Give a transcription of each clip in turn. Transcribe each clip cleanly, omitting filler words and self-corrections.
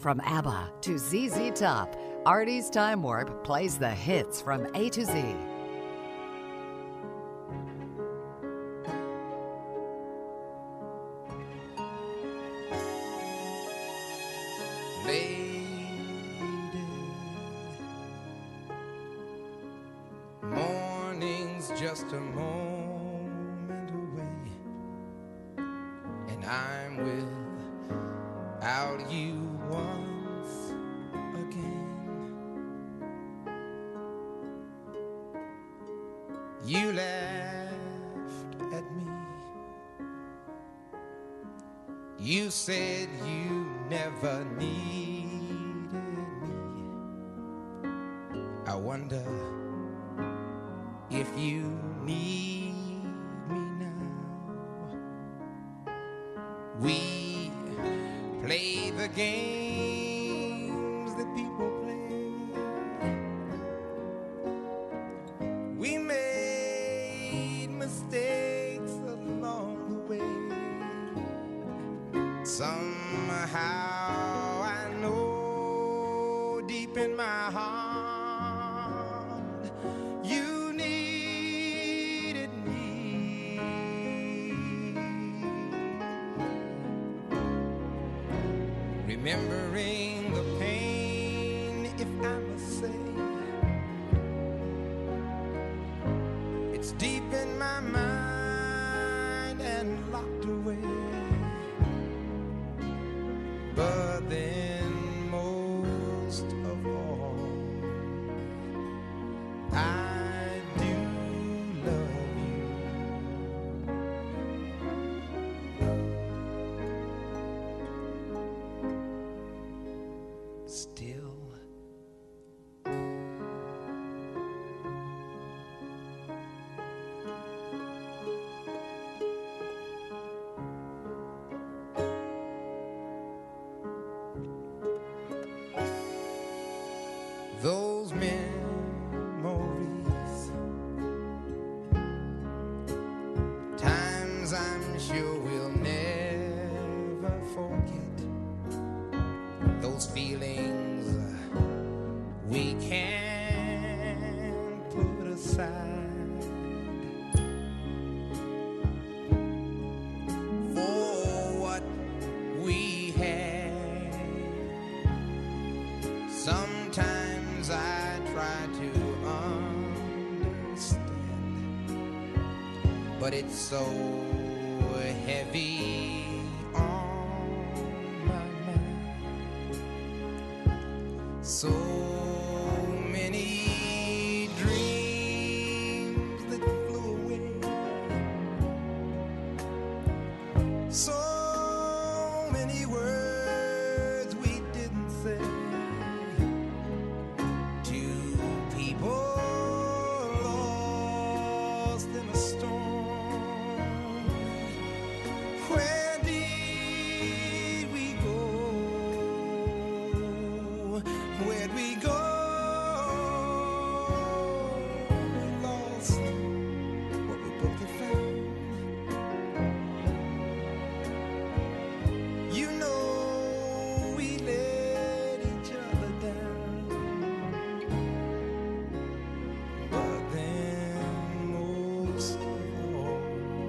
From ABBA to ZZ Top, Artie's Time Warp plays the hits from A to Z. Morning's just a moment away, and I'm without you once again. You laughed at me. You said you never needed me. I wonder if you need me now. We play the games that people play. We made mistakes along the way. Somehow I know deep in my heart you needed me. Remembering the pain, if I must say, it's deep in my mind and locked away. But then most of all, I do love you. Still. Those memories, times I'm sure we'll never forget. Those feelings we can't put aside. For what we had, sometimes I try to understand, but it's so heavy on my mind. So many dreams that flew away, so many words we didn't say. Where'd we go? We lost what we both had found. You know we let each other down. But then most of all,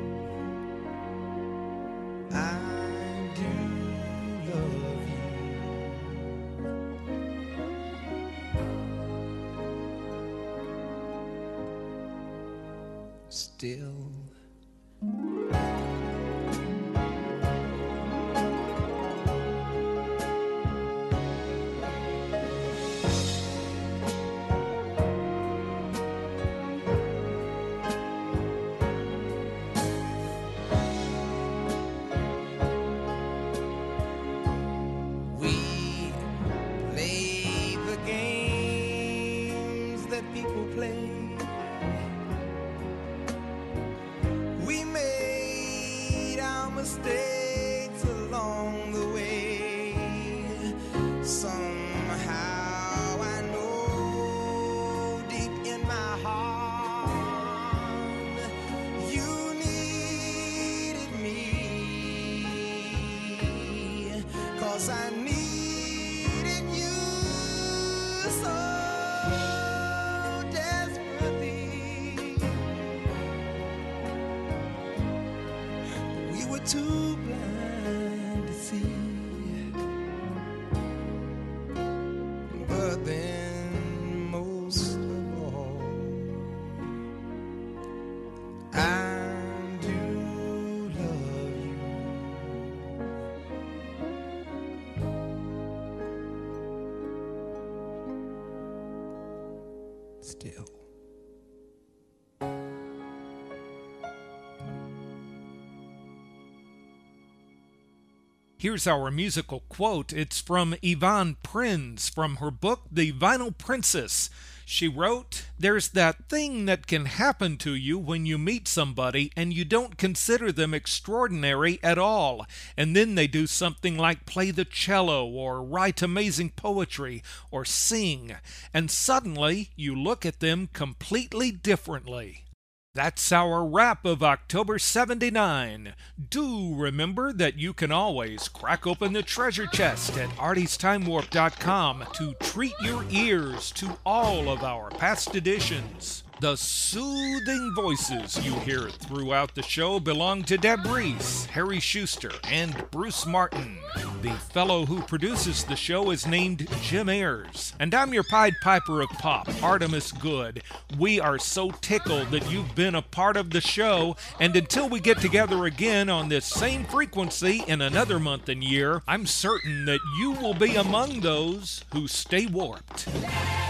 I do love you. Still. We play the games that people play. We made our mistakes along the way. Somehow I know deep in my heart you needed me. 'Cause I need But then most of all, I do love you. Still. Here's our musical quote. It's from Yvonne Prinz from her book, The Vinyl Princess. She wrote, "There's that thing that can happen to you when you meet somebody and you don't consider them extraordinary at all, and then they do something like play the cello or write amazing poetry or sing, and suddenly you look at them completely differently." That's our wrap of October 79. Do remember that you can always crack open the treasure chest at artiesTimeWarp.com to treat your ears to all of our past editions. The soothing voices you hear throughout the show belong to Deb Reese, Harry Schuster, and Bruce Martin. The fellow who produces the show is named Jim Ayers. And I'm your Pied Piper of Pop, Artemis Good. We are so tickled that you've been a part of the show, and until we get together again on this same frequency in another month and year, I'm certain that you will be among those who stay warped.